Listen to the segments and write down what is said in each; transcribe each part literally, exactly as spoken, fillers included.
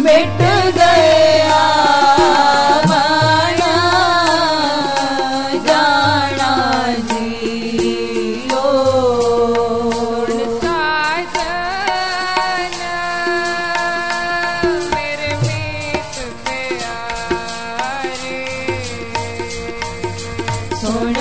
मिट गया माना जाना जियो। साजना मेरे मीत प्यारे, सुन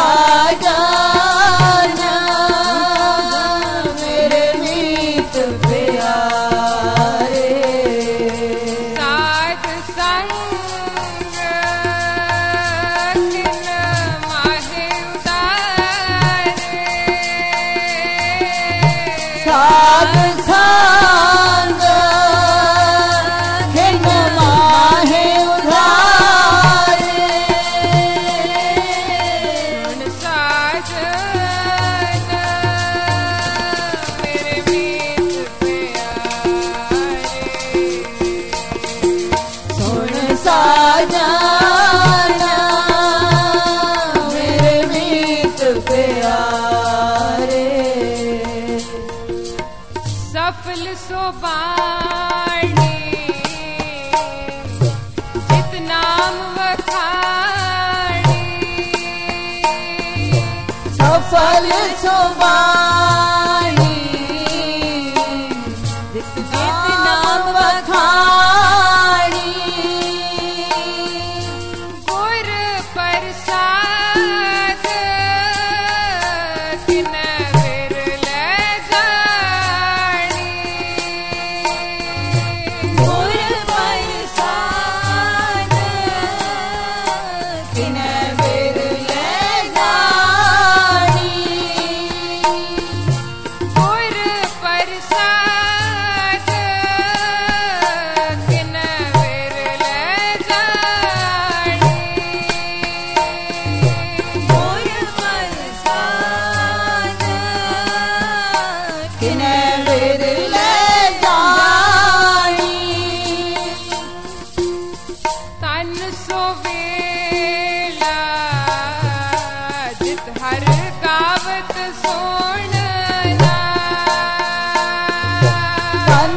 साजना मेरे मीत प्यारे। साध संग किन माहे उतारे, साध संग खिन माहे उधारे। सुन साजना मेरे मीत प्यारे, सुन साजना मेरे मीत प्यारे। सफल सोबाणी जित नाम वखाणी, सफल सुबानी जित नाम वखाणी। गुर प्रसाद किन विरले जानी, गुर प्रसाद किन विरले जानी। गुर प्रसाद किन विरले जानी, गुर प्रसाद किन विरले जानी। तन सोवेला जित हर गावत सोणना, तन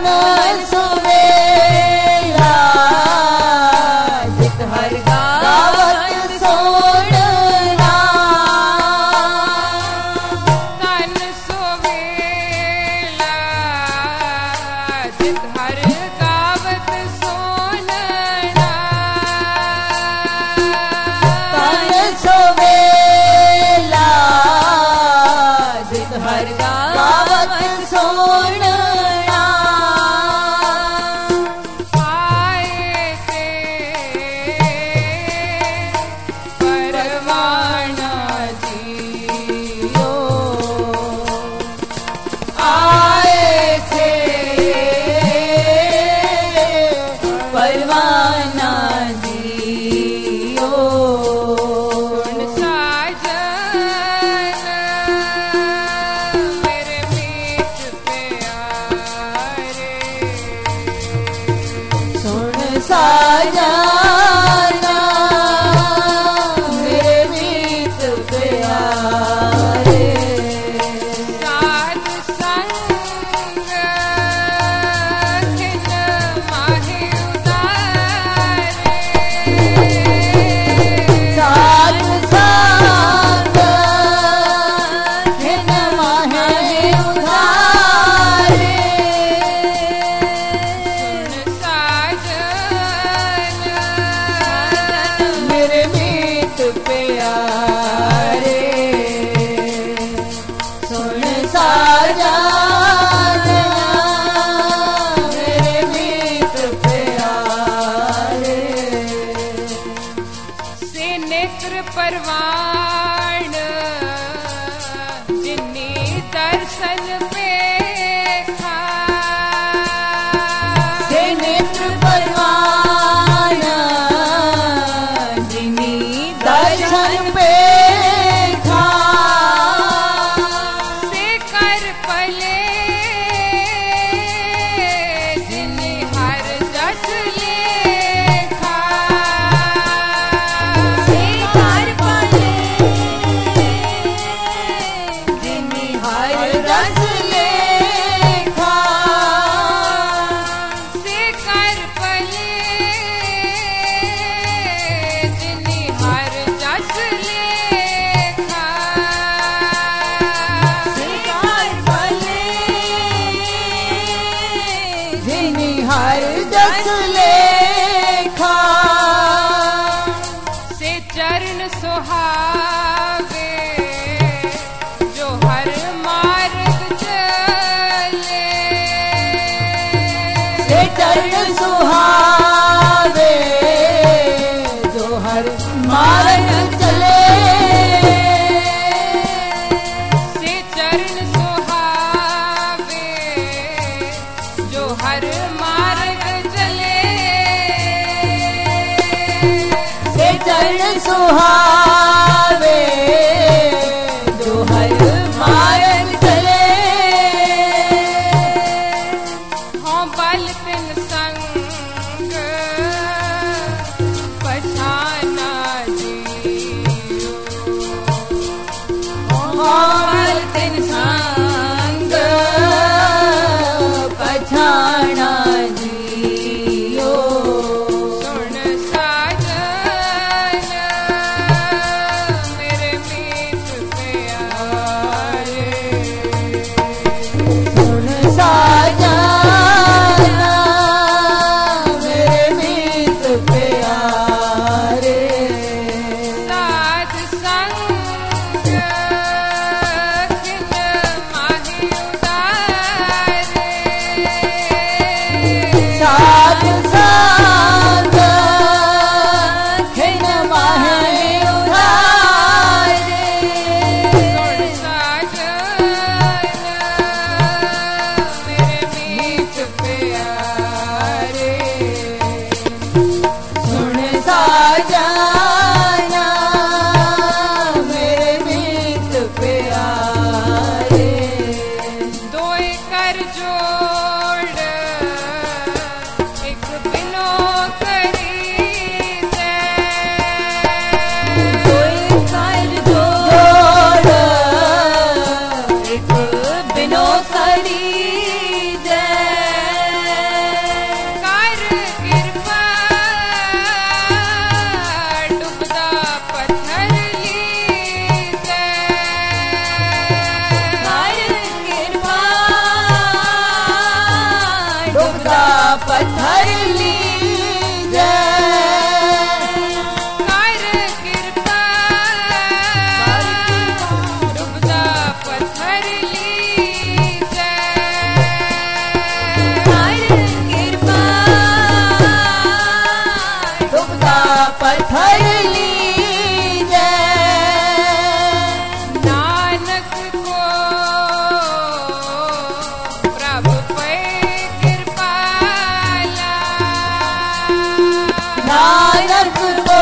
सुवेला जित हर गावत सोणना। तन सोवेला जित हर गावत सोणना, तन सुवेला जित हर गावत सोणना। आए से परवाना जियो। आए थे परवाना जियो। सुन साजना मेरे मीत प्यारे, सुन साजना मेरे मीत प्यारे। साध संग खिन माहे उतारे, साध संग खिन माहे उधारे। सुन साजना हर जस लेखा से चरण सुहावे जो हर मार्ग चले से चरण सुहावे जो हर मार्ग चले से चरण सुहावे जो हर मार्ग चले से चरण सुहावे जो हर मार्ग चले हों बल तिन संग पछाना जियो मोहन तिन संग पछाना जियो सुन साजन मेरे मीत प्यारे सुन साजना मेरे मीत प्यारे साध संग खिन माही उतारे साध संग खिन माहे उधारे सुन साजन मेरे मीत प्यारे सुन साजना मेरे मीत प्यारे दोए कर जोड़ एक बिनो करी दे कोई कर जोड़ एक बिनो करी दे कर कृपा डूबदा पत्थर लीजे कर कृपा डूबता पत्थर लीजे कर कृपा डूबदा पत्थर लीजे कर कृपा डूबता पत्थर लीजे नानक को प्रभु पे कृपाला नानक को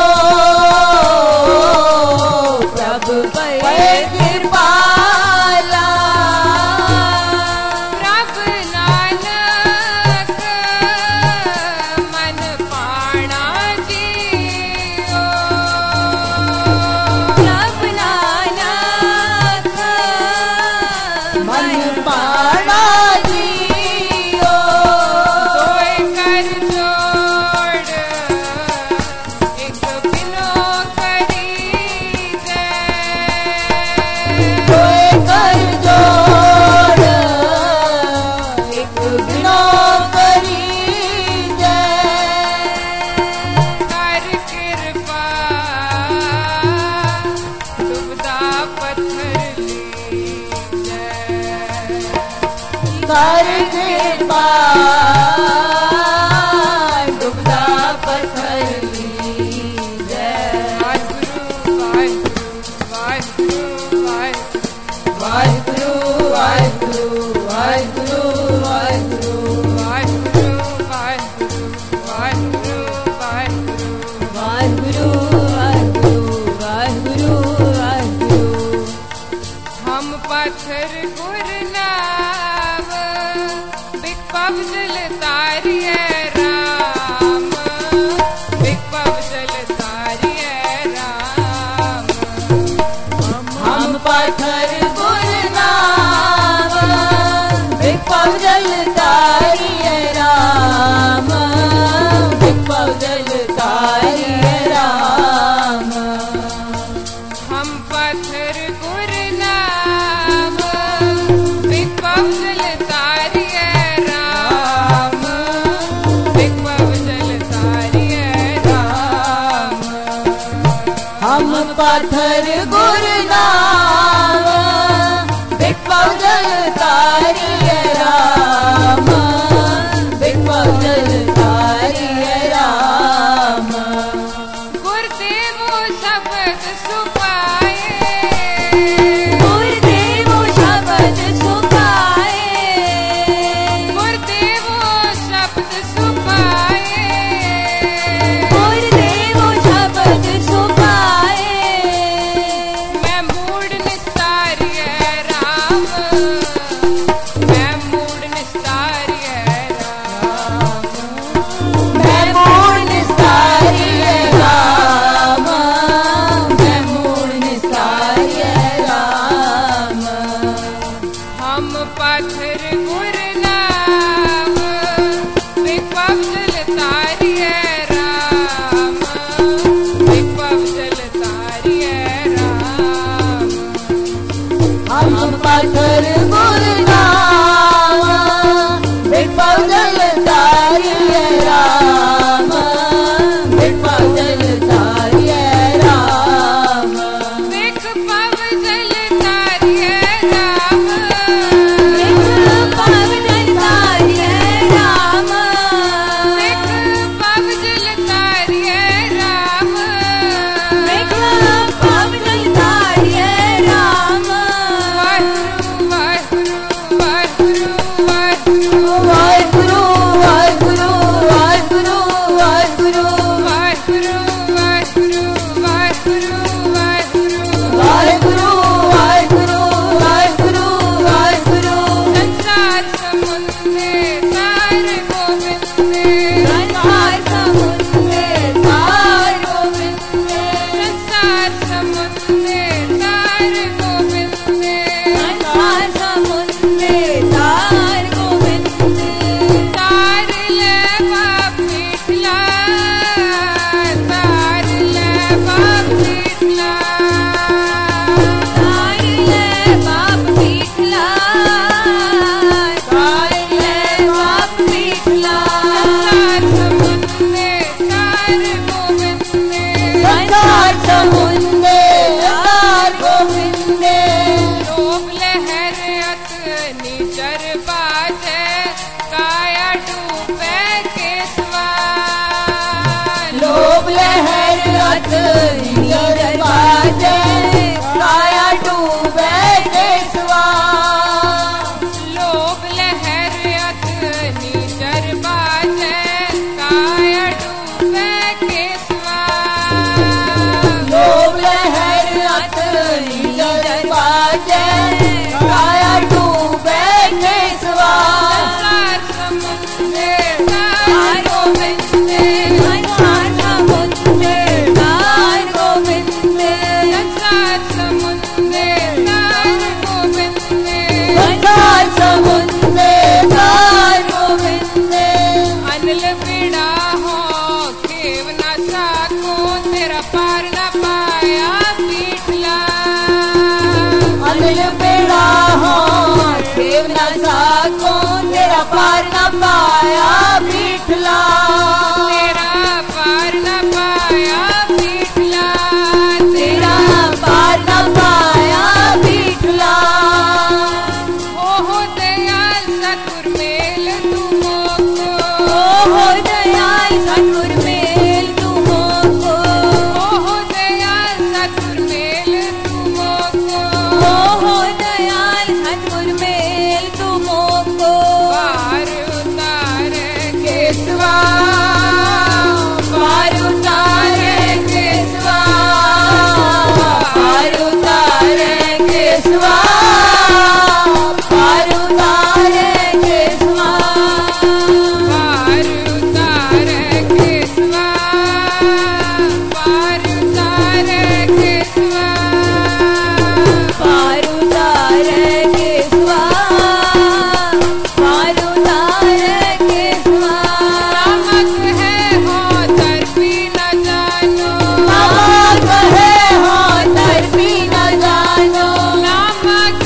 प्रभु पे कृपाला प्रभु नानक मन पाणा जियो प्रभु नानक मन पाणा जियो दोए कर जोड़ एक बिनो करी दे कोई कर जोड़ एक बिनो करी दे कर कृपा डूबदा पत्थर लीजे कर कृपा डूबता पत्थर लीजे वाहिगुरु वाहिगुरु वाहिगुरु वाहिगुरु वाहिगुरु वाहिगुरु वाहिगुरु वाहिगुरु वाहिगुरु वाहिगुरु वाहिगुरु वाहिगुरु वाहिगुरु वाहिगुरु हम पत्थर गुरनाव बिक पवजल पाथर गुर नाम बिटवाऊ जल तारिये राम बिटवाऊ जल तारिये राम गुरुदेव शब्द सुपाए गुरुदेव शब्द सुखाए गुरुदेव शब्द सुपाए गुरुदेव शब्द सुखाए मैं मूड निस्तारिय राम मैं मूड निस्तारिय राम मैं मूड निस्तारिय राम मैं मूड निस्तारिय राम हम पाथर गुर नाम बिटवाऊ जल तारिय राम बिटवाऊ जल तारिय राम हम पाथर गुर नाम बिटवाऊ जल तारिय राम बिटवाऊ जल तारिय राम देख पव जल तारिय राम देख पव जल तारिय राम देख पव जल तारिय राम देख पव जल तारिय राम वाहिगुरु वाहिगुरु वाहिगुरु वाहिगुरु वाहिगुरु वाहिगुरु वाहिगुरु वाहिगुरु वाहिगुरु वाहिगुरु वाहिगुरु वाहिगुरु वाहिगुरु वाहिगुरु वाहिगुरु संसार समुद्रे तार गोविंदे संसार समुद्रे तार गोविंदे संसार समुद्रे तार गोविंदे संसार समुद्रे तार गोविंदे तार ले बाप पीठला तार ले बाप पीठला तार ले बाप पीठला तार ले बाप पीठला संसार समुद्रे तार गोविंदे संसार समुद्रे तार गोविंदे लोभ लहर अत नीचर बाजे काया डूबे केसवा लोभ लहर अत नीर बाजे काया डूबे केसवा लोभ लहर अत नीचर बाजे काया डूबे केसवा लोभ लहर अत नीर बाजे काया डूबे केसवा संसार समुद्रे तार तार गोविंदे संसार समुद्रे तार गोविंदे संसार समुद्रे तार गोविंदे संसार समुद्रे तार गोविंदे अनिल बिड़ा हो केव न साको तेरा पार न पाया पीठला अनिल बेड़ा हो देव न साको तेरा पार न पाया पीठला तेरा पार न पाया पीठला तेरा पार न पाया पीठला ओहो दयाल सतुर मेल तू मोको ओहो दयाल सतुर मेल तू मोको ओहो दयाल सतुर मेल तू मोको ओहो दयाल सतुर मेल तू मोको पार उतारे केसवा पार उतारे केसवा पार उतारे केसवा पार उतारे केसवा पार उतारे केसवा पार उतारे केसवा पार उतारे केसवा पार उतारे केसवा नामक है हो तर्पी न जानो नामक है हो तर्पी न जानो नामक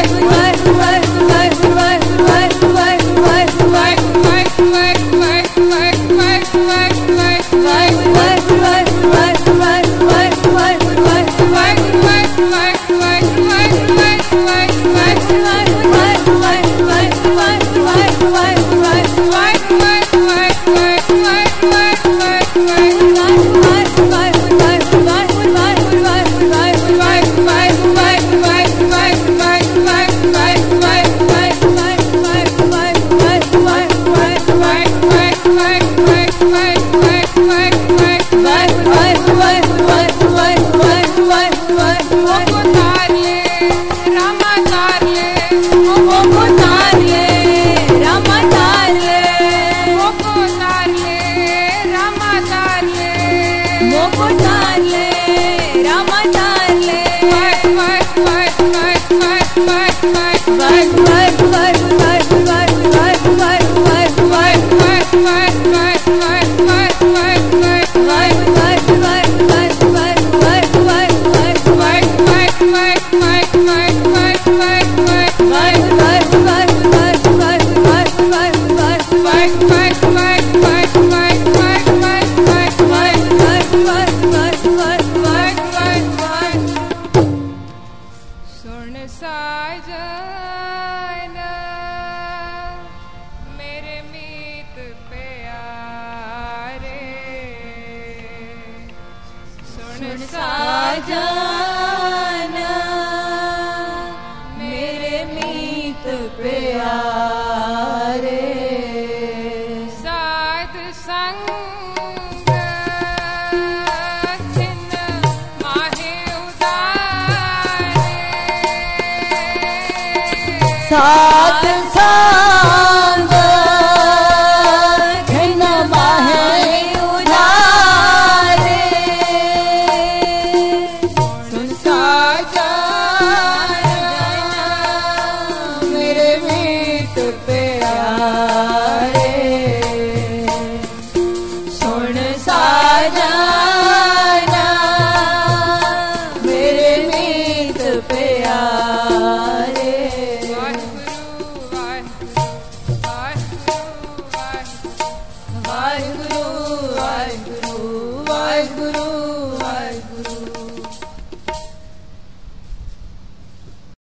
सात सांग घन माहे उधारे सुन साजन मेरे मीत प्यारे सुन सा